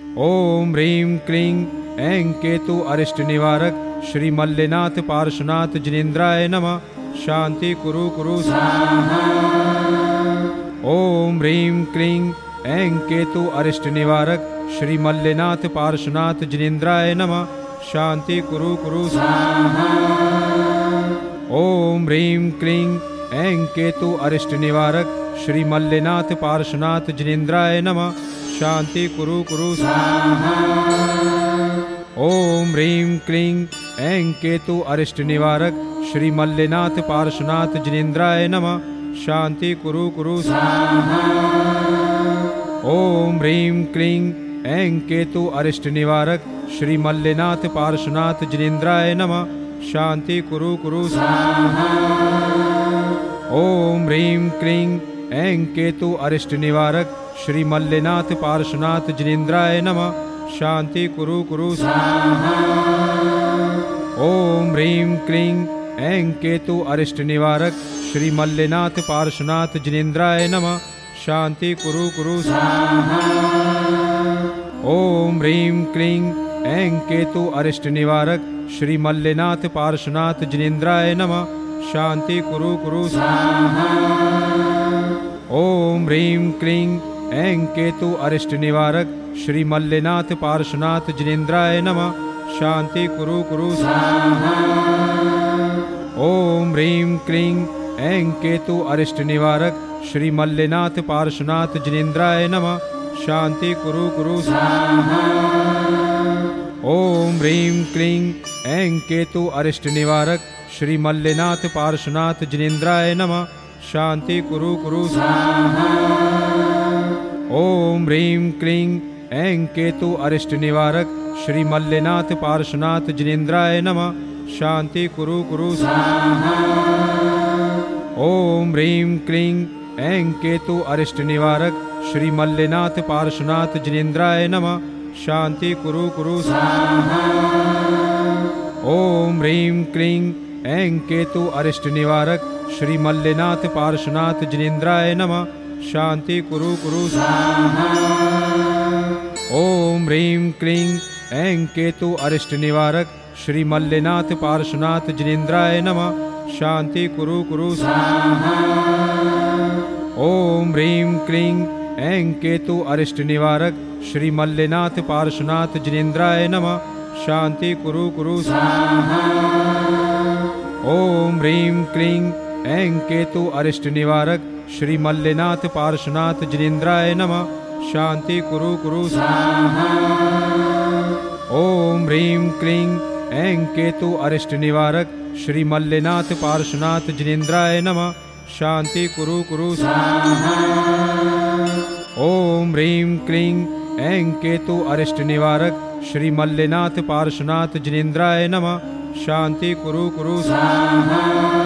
ओम ह्रीं क्लीं ऐं केतु अरिष्ट निवारक श्री मल्लेनाथ पार्श्वनाथ जिनेन्द्राय नमः। शांति कुरु कुरु स्वाहा। ओम ह्रीं क्लीं ऐं केतु अरिष्ट निवारक श्री मल्लेनाथ पार्श्वनाथ जिनेन्द्राय नमः। शांति कुरु कुरु स्वाहा। ओम ह्रीं क्लीं ऐं केतु अरिष्ट निवारक श्री मल्लेनाथ पार्श्वनाथ जिनेन्द्राय नमः। शांति कुरु कुरु स्वाहा। ओम ह्रीं क्लीं ऐं केतु अरिष्ट निवारक श्री मल्लेनाथ पार्श्वनाथ जिनेन्द्राय नमः। शांति कुरु कुरु स्वाहा। ओम ह्रीं क्लीं ऐं केतु अरिष्ट निवारक श्री मल्लेनाथ पार्श्वनाथ जिनेन्द्राय नमः। शांति कुरु कुरु स्वाहा। ओम ह्रीं क्लीं ऐं केतु अरिष्ट निवारक श्री मल्लेनाथ पार्श्वनाथ जिनेन्द्राय नमः। शांति कुरु कुरु स्वाहा। ओम ह्रीं क्लीं ऐं केतु अरिष्ट निवारक श्री मल्लेनाथ पार्श्वनाथ जिनेन्द्राय नमः। शांति कुरु कुरु स्वाहा। ओम ह्रीं क्लीं ऐं केतु अरिष्ट निवारक श्री मल्लेनाथ पार्श्वनाथ जिनेन्द्राय नमः। शांति कुरु कुरु स्वाहा। ओम ह्रीं क्लीं ऐं केतु अरिष्ट निवारक श्री मल्लेनाथ पार्श्वनाथ जिनेन्द्राय नमः। शांति कुरु कुरु स्वाहा। ओम ह्रीं क्लीं ऐं केतु अरिष्ट निवारक श्री मल्लेनाथ पार्श्वनाथ जिनेन्द्राय नमः। शांति कुरु कुरु स्वाहा। ओम ह्रीं क्लीं ऐं केतु अरिष्ट निवारक श्री मल्लेनाथ पार्श्वनाथ जिनेन्द्राय नमः। शांति कुरु कुरु स्वाहा। ओम ह्रीं क्लीं ऐं केतु अरिष्ट निवारक श्री मल्लेनाथ पार्श्वनाथ जिनेन्द्राय नमः। शांति कुरु कुरु स्वाहा। ओम ह्रीं क्लीं ऐं केतु अरिष्ट निवारक श्री मल्लेनाथ पार्श्वनाथ जिनेन्द्राय नमः। शांति कुरु कुरु स्वाहा। ओम ह्रीं क्लीं ऐं केतु अरिष्ट निवारक श्री मल्लेनाथ पार्श्वनाथ जिनेन्द्राय नमः। शांति कुरु कुरु स्वाहा। ओम ह्रीं क्लीं ऐं केतु अरिष्ट निवारक श्री मल्लेनाथ पार्श्वनाथ जिनेन्द्राय नमः। शांति कुरु कुरु स्वाहा। ओम ह्रीं क्लीं ऐं केतु अरिष्ट निवारक श्री मल्लेनाथ पार्श्वनाथ जिनेन्द्राय नमः। शांति कुरु कुरु स्वाहा। ओम ह्रीं क्लीं ऐं केतु अरिष्ट निवारक श्री मल्लेनाथ पार्श्वनाथ जिनेन्द्राय नमः। शांति कुरु कुरु स्वाहा। ओम ह्रीं क्लीं ऐं केतु अरिष्ट निवारक श्री मल्लेनाथ पार्श्वनाथ जिनेन्द्राय नमः। शांति कुरु कुरु स्वाहा। ओम ह्रीं क्लीं ऐं केतु अरिष्ट निवारक श्री मल्लेनाथ पार्श्वनाथ जिनेन्द्राय नमः। शांति कुरु कुरु स्वाहा।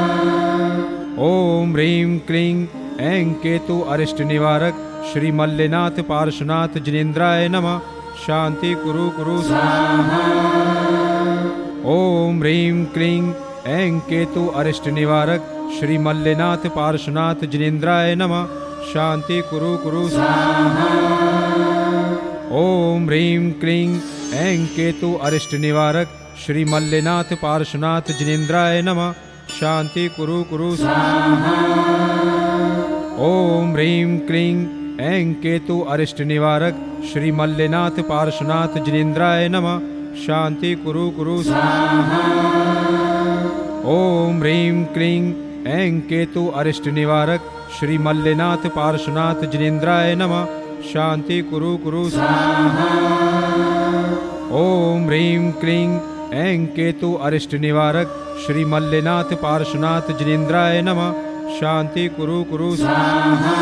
ओम ह्रीं क्लीं ऐं केतु अरिष्ट निवारक श्री मल्लेनाथ पार्श्वनाथ जिनेन्द्राय नमः। शांति कुरु कुरु स्वाहा। ओम ह्रीं क्लीं ऐं केतु अरिष्ट निवारक श्री मल्लेनाथ पार्श्वनाथ जिनेन्द्राय नमः। शांति कुरु कुरु स्वाहा। ओम ह्रीं क्लीं ऐं केतु अरिष्ट निवारक श्री मल्लेनाथ पार्श्वनाथ जिनेन्द्राय नमः। शांति कुरु कुरु स्वाहा। ओम ह्रीं क्लीं ऐं केतु अरिष्ट निवारक श्री मल्लेनाथ पार्श्वनाथ जिनेन्द्राय नमः। शांति कुरु कुरु स्वाहा। ओम ह्रीं क्लीं ऐं केतु अरिष्ट निवारक श्री मल्लेनाथ पार्श्वनाथ जिनेन्द्राय नमः। शांति कुरु कुरु स्वाहा। ओम ह्रीं क्लीं ऐं केतु अरिष्ट निवारक श्री मल्लेनाथ पार्श्वनाथ जिनेन्द्राय नमः। शांति कुरु कुरु स्वाहा।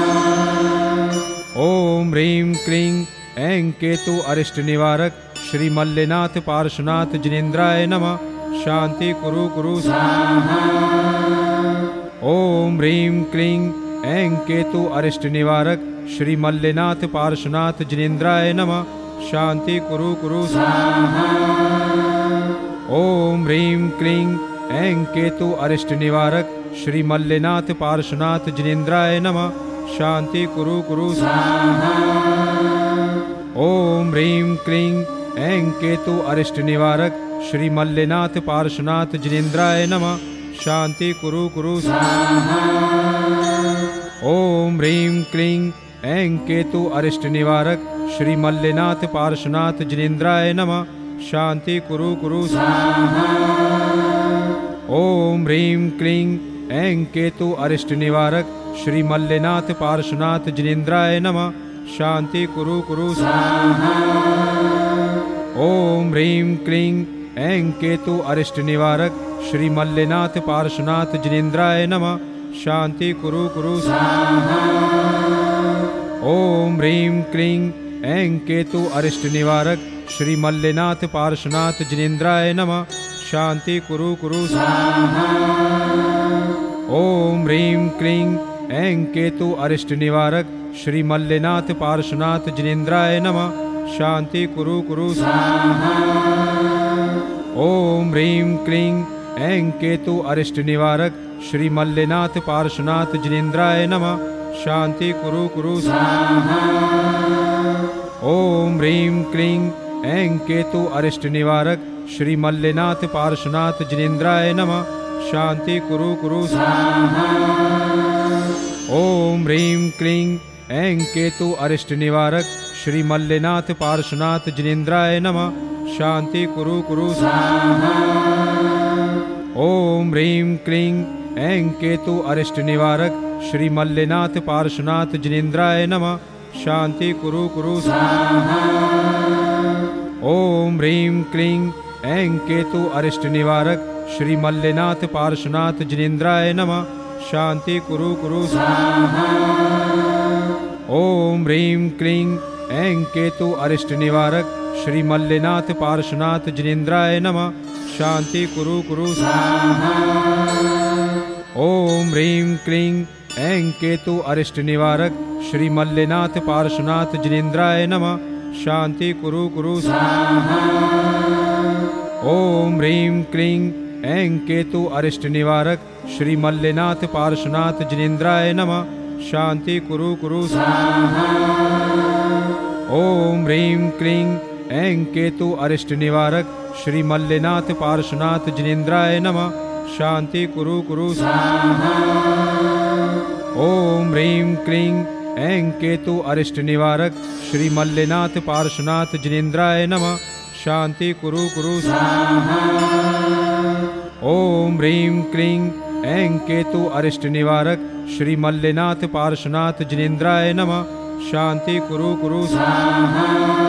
ओम ह्रीं क्लीं ऐं केतु अरिष्ट निवारक श्री मल्लेनाथ पार्श्वनाथ जिनेन्द्राय नमः। शांति कुरु कुरु स्वाहा। ओम ह्रीं क्लीं ऐं केतु अरिष्ट निवारक श्री मल्लेनाथ पार्श्वनाथ जिनेन्द्राय नमः। शांति कुरु कुरु स्वाहा। ओम ह्रीं क्लीं ऐं केतु अरिष्ट निवारक श्री मल्लेनाथ पार्श्वनाथ जिनेन्द्राय नमः। शांति कुरु कुरु स्वाहा। ओम ह्रीं क्लीं ऐं केतु अरिष्ट निवारक श्री मल्लेनाथ पार्श्वनाथ जिनेन्द्राय नमः। शांति कुरु कुरु स्वाहा। ओम ह्रीं क्लीं ऐं केतु अरिष्ट निवारक श्री मल्लेनाथ पार्श्वनाथ जिनेन्द्राय नमः। शांति कुरु कुरु स्वाहा। ओम ह्रीं क्लीं ऐं केतु अरिष्ट निवारक श्री मल्लेनाथ पार्श्वनाथ जिनेन्द्राय नमः। शांति कुरु कुरु स्वाहा। ओम ह्रीं क्लीं ऐं केतु अरिष्ट निवारक श्री मल्लेनाथ पार्श्वनाथ जिनेन्द्राय नमः। शांति कुरु कुरु स्वाहा। ओम ह्रीं क्लीं ऐं केतु अरिष्ट निवारक श्री मल्लेनाथ पार्श्वनाथ जिनेन्द्राय नमः। शांति कुरु कुरु स्वाहा। ओम ह्रीं क्लीं ऐं केतु अरिष्ट निवारक श्री मल्लेनाथ पार्श्वनाथ जिनेन्द्राय नमः। शांति कुरु कुरु स्वाहा। ओम ह्रीं क्लीं ऐं केतु अरिष्ट निवारक श्री मल्लेनाथ पार्श्वनाथ जिनेन्द्राय नमः। शांति कुरु कुरु स्वाहा। ओम ह्रीं क्लीं ऐं केतु अरिष्ट निवारक श्री मल्लेनाथ पार्श्वनाथ जिनेन्द्राय नमः। शांति कुरु कुरु स्वाहा। ओम ह्रीं क्लीं ऐं केतु अरिष्ट निवारक श्री मल्लेनाथ पार्श्वनाथ जिनेन्द्राय नमः। शांति कुरु कुरु स्वाहा। ओम ह्रीं क्लीं ऐं केतु अरिष्ट निवारक श्री मल्लेनाथ पार्श्वनाथ जिनेन्द्राय नमः। शांति कुरु कुरु स्वाहा। ओम ह्रीं क्लीं ऐं केतु अरिष्ट निवारक श्री मल्लेनाथ पार्श्वनाथ जिनेन्द्राय नमः। शांति कुरु कुरु स्वाहा। ओम ह्रीं क्लीं ऐं केतु अरिष्ट निवारक श्री मल्लेनाथ पार्श्वनाथ जिनेन्द्राय नमः। शांति कुरु कुरु स्वाहा। ओम ह्रीं क्लीं ऐं केतु अरिष्ट निवारक श्री मल्लेनाथ पार्श्वनाथ जिनेन्द्राय नमः। शांति कुरु कुरु स्वाहा। ओम ह्रीं क्लीं ऐं केतु अरिष्ट निवारक श्री मल्लेनाथ पार्श्वनाथ जिनेन्द्राय नमः। शांति कुरु कुरु स्वाहा। ओम ह्रीं क्लीं ऐं केतु अरिष्ट निवारक श्री मल्लेनाथ पार्श्वनाथ जिनेन्द्राय नमः। शांति कुरु कुरु स्वाहा। ओम ह्रीं क्लीं ऐं केतु अरिष्ट निवारक श्री मल्लेनाथ पार्श्वनाथ जिनेन्द्राय नमः। शांति कुरु कुरु स्वाहा। ओम ह्रीं क्लीं ऐं केतु अरिष्ट निवारक श्री मल्लेनाथ पार्श्वनाथ जिनेन्द्राय नमः। शांति कुरु कुरु स्वाहा।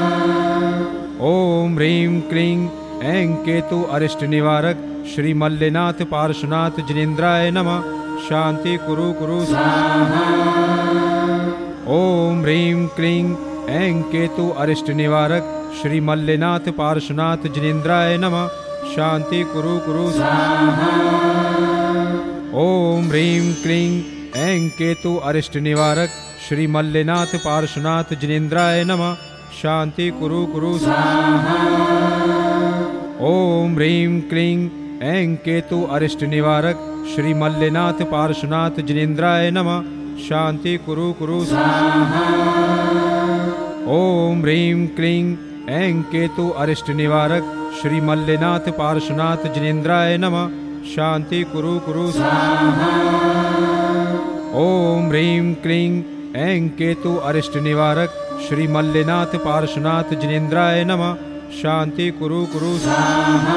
ओम ह्रीं क्लीं ऐं केतु अरिष्ट निवारक श्री मल्लेनाथ पार्श्वनाथ जिनेन्द्राय नमः। शांति कुरु कुरु स्वाहा। ओम ह्रीं क्लीं ऐं केतु अरिष्ट निवारक श्री मल्लेनाथ पार्श्वनाथ जिनेन्द्राय नमः। शांति कुरु कुरु स्वाहा। ओम ह्रीं क्लीं ऐं केतु अरिष्ट निवारक श्री मल्लेनाथ पार्श्वनाथ जिनेन्द्राय नमः। शांति कुरु कुरु स्वाहा। ओम ह्रीं क्लीं ऐं केतु अरिष्ट निवारक श्री मल्लेनाथ पार्श्वनाथ जिनेन्द्राय नमः। शांति कुरु कुरु स्वाहा। ओम ह्रीं क्लीं ऐं केतु अरिष्ट निवारक श्री मल्लेनाथ पार्श्वनाथ जिनेन्द्राय नमः। शांति कुरु कुरु स्वाहा। ओम ह्रीं क्लीं ऐं केतु अरिष्ट निवारक श्री मल्लेनाथ पार्श्वनाथ जिनेन्द्राय नमः। शांति कुरु कुरु स्वाहा।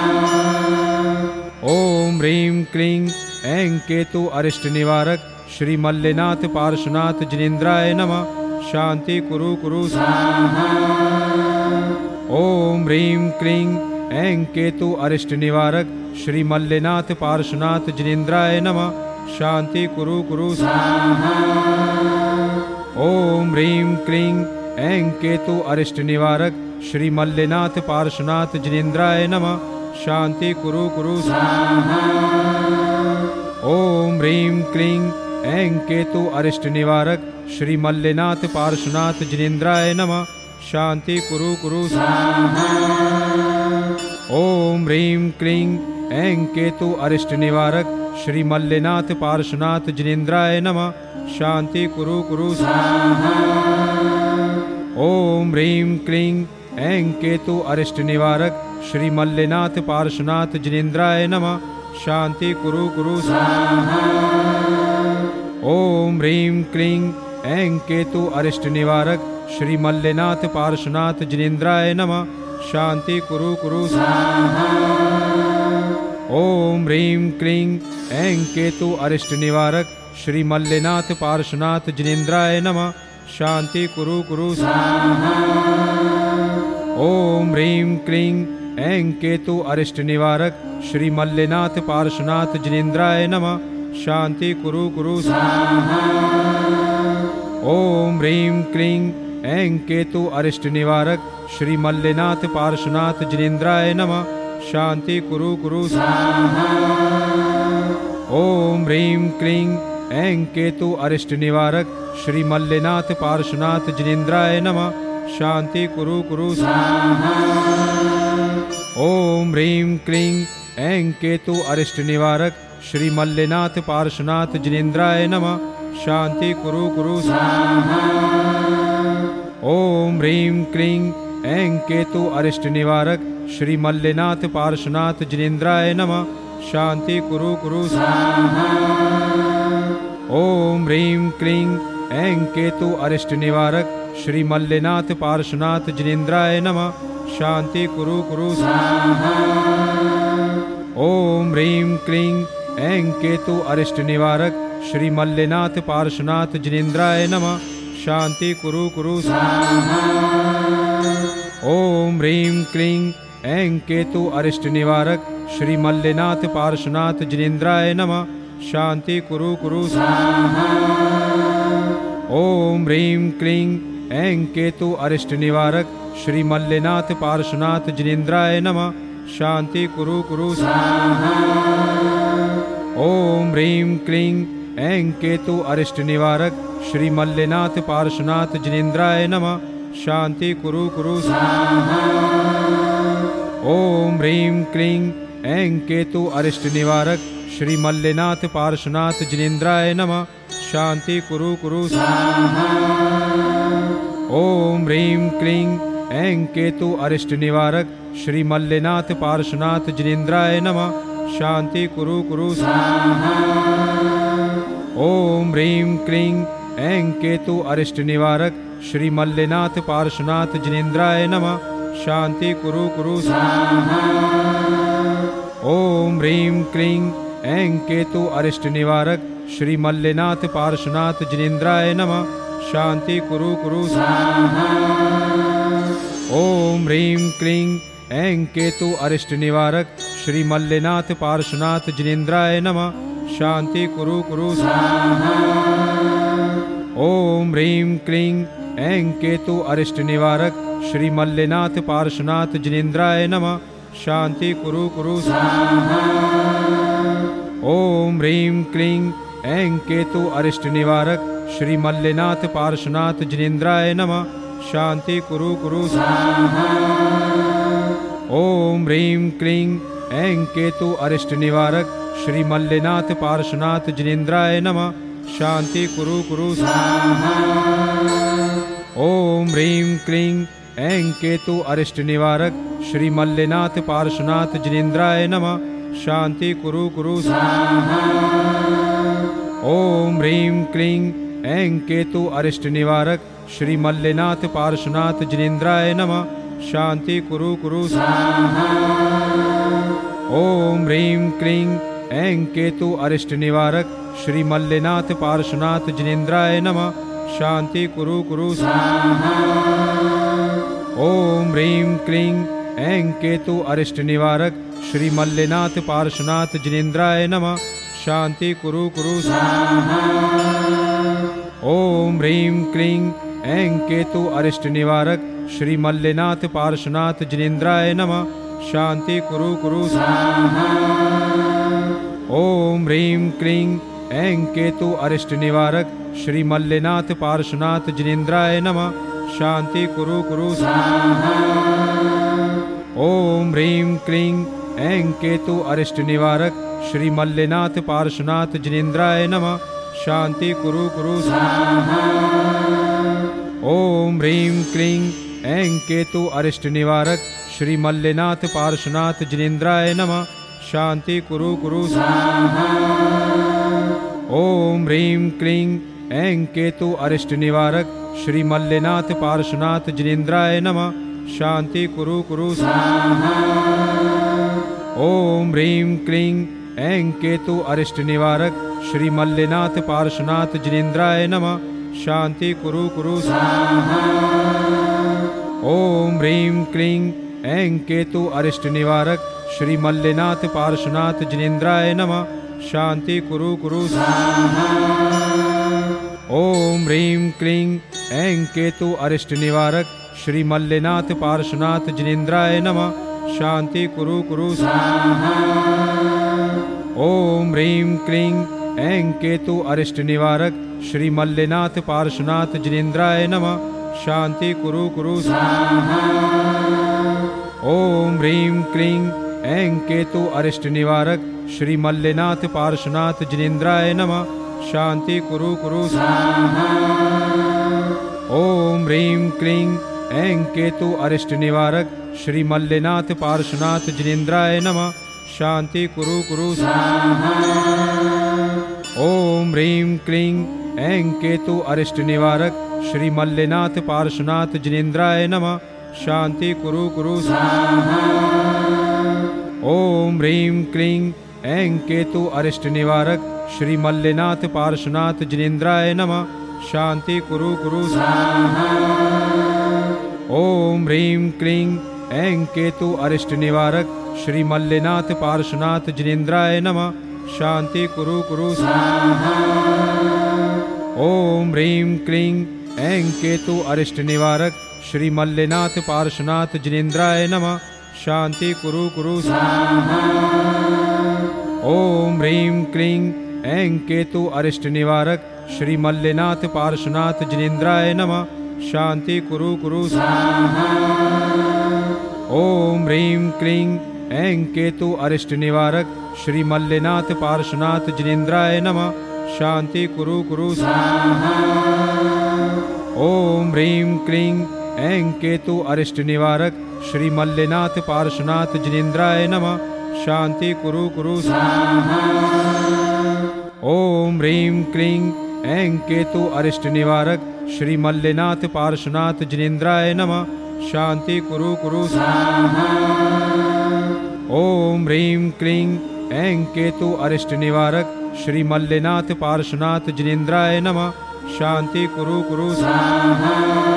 ओम ह्रीं क्लीं ऐं केतु अरिष्ट निवारक श्री मल्लेनाथ पार्श्वनाथ जिनेन्द्राय नमः। शांति कुरु कुरु स्वाहा। ओम ह्रीं क्लीं ऐं केतु अरिष्ट निवारक श्री मल्लेनाथ पार्श्वनाथ जिनेन्द्राय नमः। शांति कुरु कुरु स्वाहा। ओम ह्रीं क्लीं ऐं केतु अरिष्ट निवारक श्री मल्लेनाथ पार्श्वनाथ जिनेन्द्राय नमः। शांति कुरु कुरु स्वाहा। ओम ह्रीं क्लीं ऐं केतु अरिष्ट निवारक श्री मल्लेनाथ पार्श्वनाथ जिनेन्द्राय नमः। शांति कुरु कुरु स्वाहा। ओम ह्रीं क्लीं ऐं केतु अरिष्ट निवारक श्री मल्लेनाथ पार्श्वनाथ जिनेन्द्राय नमः। शांति कुरु कुरु स्वाहा। ओम ह्रीं क्लीं ऐं केतु अरिष्ट निवारक श्री मल्लेनाथ पार्श्वनाथ जिनेन्द्राय नमः। शांति कुरु कुरु स्वाहा। ओम ह्रीं क्लीं ऐं केतु अरिष्ट निवारक श्री मल्लेनाथ पार्श्वनाथ जिनेन्द्राय नमः। शांति कुरु कुरु स्वाहा। ओम ह्रीं क्लीं ऐं केतु अरिष्ट निवारक श्री मल्लेनाथ पार्श्वनाथ जिनेन्द्राय नमः। शांति कुरु कुरु स्वाहा। ओम ह्रीं क्लीं ऐं केतु अरिष्ट निवारक श्री मल्लेनाथ पार्श्वनाथ जिनेन्द्राय नमः। शांति कुरु कुरु स्वाहा। ओम ह्रीं क्लीं ऐं केतु अरिष्ट निवारक श्री मल्लेनाथ पार्श्वनाथ जिनेन्द्राय नमः। शांति कुरु कुरु स्वाहा। ओम ह्रीं क्लीं ऐं केतु अरिष्ट निवारक श्री मल्लेनाथ पार्श्वनाथ जिनेन्द्राय नमः। शांति कुरु कुरु स्वाहा। ओम ह्रीं क्लीं ऐं केतु अरिष्ट निवारक श्री मल्लेनाथ पार्श्वनाथ जिनेन्द्राय नमः। शांति कुरु कुरु स्वाहा। ओम ह्रीं क्लीं ऐं केतु अरिष्ट निवारक श्री मल्लेनाथ पार्श्वनाथ जिनेन्द्राय नमः। शांति कुरु कुरु स्वाहा। ओम ह्रीं क्लीं ऐं केतु अरिष्ट निवारक श्री मल्लेनाथ पार्श्वनाथ जिनेन्द्राय नमः। शांति कुरु कुरु स्वाहा। ओम ह्रीं क्लीं ऐं केतु अरिष्ट निवारक श्री मल्लेनाथ पार्श्वनाथ जिनेन्द्राय नमः। शांति कुरु कुरु स्वाहा। ओम ह्रीं क्लीं ऐं केतु अरिष्ट निवारक श्री मल्लेनाथ पार्श्वनाथ जिनेन्द्राय नमः। शांति कुरु कुरु स्वाहा। ओम ह्रीं क्लीं ऐं केतु अरिष्ट निवारक श्री मल्लेनाथ पार्श्वनाथ जिनेन्द्राय नमः। शांति कुरु कुरु स्वाहा। ओम ह्रीं क्लीं ऐं केतु अरिष्ट निवारक श्री मल्लेनाथ पार्श्वनाथ जिनेन्द्राय नमः। शांति कुरु कुरु स्वाहा। ओम ह्रीं क्लीं ऐं केतु अरिष्ट निवारक श्री मल्लेनाथ पार्श्वनाथ जिनेन्द्राय नमः। शांति कुरु कुरु स्वाहा। ओम ह्रीं क्लीं ऐं केतु अरिष्ट निवारक श्री मल्लेनाथ पार्श्वनाथ जिनेन्द्राय नमः। शांति कुरु कुरु स्वाहा। ओम ह्रीं क्लीं ऐं केतु अरिष्ट निवारक श्री मल्लेनाथ पार्श्वनाथ जिनेन्द्राय नमः। शांति कुरु कुरु स्वाहा। ओम ह्रीं क्लीं ऐं केतु अरिष्ट निवारक श्री मल्लेनाथ पार्श्वनाथ जिनेन्द्राय नमः। शांति कुरु कुरु स्वाहा। ओम ह्रीं क्लीं ऐं केतु अरिष्ट निवारक श्री मल्लेनाथ पार्श्वनाथ जिनेन्द्राय नमः। शांति कुरु कुरु स्वाहा। ओम ह्रीं क्लीं ऐं केतु अरिष्ट निवारक श्री मल्लेनाथ पार्श्वनाथ जिनेन्द्राय नमः। शांति कुरु कुरु स्वाहा। ओम ह्रीं क्लीं ऐं केतु अरिष्ट निवारक श्री मल्लेनाथ पार्श्वनाथ जिनेन्द्राय नमः। शांति कुरु कुरु स्वाहा। ओम ह्रीं क्लीं ऐं केतु अरिष्ट निवारक श्री मल्लेनाथ पार्श्वनाथ जिनेन्द्राय नमः। शांति कुरु कुरु स्वाहा। ओम ह्रीं क्लीं ऐं केतु अरिष्ट निवारक श्री मल्लेनाथ पार्श्वनाथ जिनेन्द्राय नमः। शांति कुरु कुरु स्वाहा। ओम ह्रीं क्लीं ऐं केतु अरिष्ट निवारक श्री मल्लेनाथ पार्श्वनाथ जिनेन्द्राय नमः। शांति कुरु कुरु स्वाहा। ओम ह्रीं क्लीं ऐं केतु अरिष्ट निवारक श्री मल्लेनाथ पार्श्वनाथ जिनेन्द्राय नमः। शांति कुरु कुरु स्वाहा। ओम ह्रीं क्लीं ऐं केतु अरिष्ट निवारक श्री मल्लेनाथ पार्श्वनाथ जिनेन्द्राय नमः। शांति कुरु कुरु स्वाहा। ओम ह्रीं क्लीं ऐं केतु अरिष्ट निवारक श्री मल्लेनाथ पार्श्वनाथ जिनेन्द्राय नमः। शांति कुरु कुरु स्वाहा। ओम ह्रीं क्लीं ऐं केतु अरिष्ट निवारक श्री मल्लेनाथ पार्श्वनाथ जिनेन्द्राय नमः। शांति कुरु कुरु स्वाहा। ओम ह्रीं क्लीं ऐं केतु अरिष्ट निवारक श्री मल्लेनाथ पार्श्वनाथ जिनेन्द्राय नमः। शांति कुरु कुरु स्वाहा। ओम ह्रीं क्लीं ऐं केतु अरिष्ट निवारक श्री मल्लेनाथ पार्श्वनाथ जिनेन्द्राय नमः। शांति कुरु कुरु स्वाहा। ओम ह्रीं क्लीं ऐं केतु अरिष्ट निवारक श्री मल्लेनाथ पार्श्वनाथ जिनेन्द्राय नमः। शांति कुरु कुरु स्वाहा। ओम ह्रीं क्लीं ऐं केतु अरिष्ट निवारक श्री मल्लेनाथ पार्श्वनाथ जिनेन्द्राय नमः। शांति कुरु कुरु स्वाहा। ओम ह्रीं क्लीं ऐं केतु अरिष्ट निवारक श्री मल्लेनाथ पार्श्वनाथ जिनेन्द्राय नमः। शांति कुरु कुरु स्वाहा। ओम ह्रीं क्लीं ऐं केतु अरिष्ट निवारक श्री मल्लेनाथ पार्श्वनाथ जिनेन्द्राय नमः। शांति कुरु कुरु स्वाहा। ओम ह्रीं क्लीं ऐं केतु अरिष्ट निवारक श्री मल्लेनाथ पार्श्वनाथ जिनेन्द्राय नमः। शांति कुरु कुरु स्वाहा। ओम ह्रीं क्लीं ऐं केतु अरिष्ट निवारक श्री मल्लेनाथ पार्श्वनाथ जिनेन्द्राय नमः। शांति कुरु कुरु स्वाहा। ओम ह्रीं क्लीं ऐं केतु अरिष्ट निवारक श्री मल्लेनाथ पार्श्वनाथ जिनेन्द्राय नमः। शांति कुरु कुरु स्वाहा। ओम ह्रीं क्लीं ऐं केतु अरिष्ट निवारक श्री मल्लेनाथ पार्श्वनाथ जिनेन्द्राय नमः। शांति कुरु कुरु स्वाहा। ओम ह्रीं क्लीं ऐं केतु अरिष्ट निवारक श्री मल्लेनाथ पार्श्वनाथ जिनेन्द्राय नमः। शांति कुरु कुरु स्वाहा। ओम ह्रीं क्लीं ऐं केतु अरिष्ट निवारक श्री मल्लेनाथ पार्श्वनाथ जिनेन्द्राय नमः। शांति कुरु कुरु स्वाहा। ओम ह्रीं क्लीं ऐं केतु अरिष्ट निवारक श्री मल्लेनाथ पार्श्वनाथ जिनेन्द्राय नमः। शांति कुरु कुरु स्वाहा। ओम ह्रीं क्लीं ऐं केतु अरिष्ट निवारक श्री मल्लेनाथ पार्श्वनाथ जिनेन्द्राय नमः। शांति कुरु कुरु स्वाहा। ओम ह्रीं क्लीं ऐं केतु अरिष्ट निवारक श्री मल्लेनाथ पार्श्वनाथ जिनेन्द्राय नमः। शांति कुरु कुरु स्वाहा। ओम ह्रीं क्लीं ऐं केतु अरिष्ट निवारक श्री मल्लेनाथ पार्श्वनाथ जिनेन्द्राय नमः। शांति कुरु कुरु स्वाहा। ओम ह्रीं क्लीं ऐं केतु अरिष्ट निवारक श्री मल्लेनाथ पार्श्वनाथ जिनेन्द्राय नमः। शांति कुरु कुरु स्वाहा। ओम ह्रीं क्लीं ऐं केतु अरिष्ट निवारक श्री मल्लेनाथ पार्श्वनाथ जिनेन्द्राय नमः। शांति कुरु कुरु स्वाहा।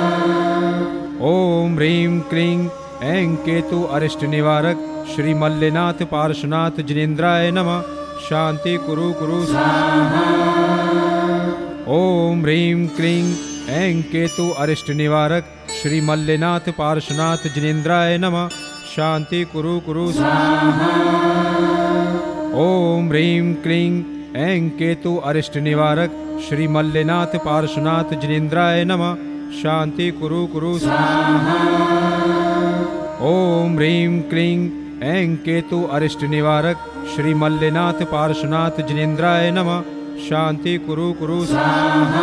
ओम ह्रीं क्लीं ऐं केतु अरिष्ट निवारक श्री मल्लेनाथ पार्श्वनाथ जिनेन्द्राय नमः। शांति कुरु कुरु स्वाहा। ओम ह्रीं क्लीं ऐं केतु अरिष्ट निवारक श्री मल्लेनाथ पार्श्वनाथ जिनेन्द्राय नमः। शांति कुरु कुरु स्वाहा। ओम ह्रीं क्लीं ऐं केतु अरिष्ट निवारक श्री मल्लेनाथ पार्श्वनाथ जिनेन्द्राय नमः। शांति कुरु कुरु स्वाहा। ओम ह्रीं क्लीं ऐं केतु अरिष्ट निवारक श्री मल्लेनाथ पार्श्वनाथ जिनेन्द्राय नमः। शांति कुरु कुरु स्वाहा।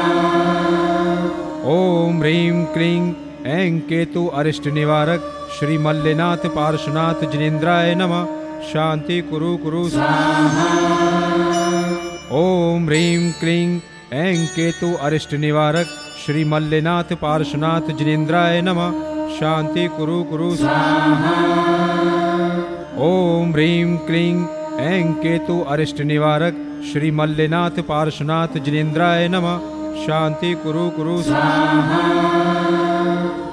ओम ह्रीं क्लीं ऐं केतु अरिष्ट निवारक श्री मल्लेनाथ पार्श्वनाथ जिनेन्द्राय नमः। शांति कुरु कुरु स्वाहा। ओम ह्रीं क्लीं ऐं केतु अरिष्ट निवारक श्री मल्लेनाथ पार्श्वनाथ जिनेन्द्राय नमः। शांति कुरु कुरु स्वाहा। ओम ह्रीं क्लीं ऐं केतु अरिष्ट निवारक श्री मल्लेनाथ पार्श्वनाथ जिनेन्द्राय नमः। शांति कुरु कुरु स्वाहा।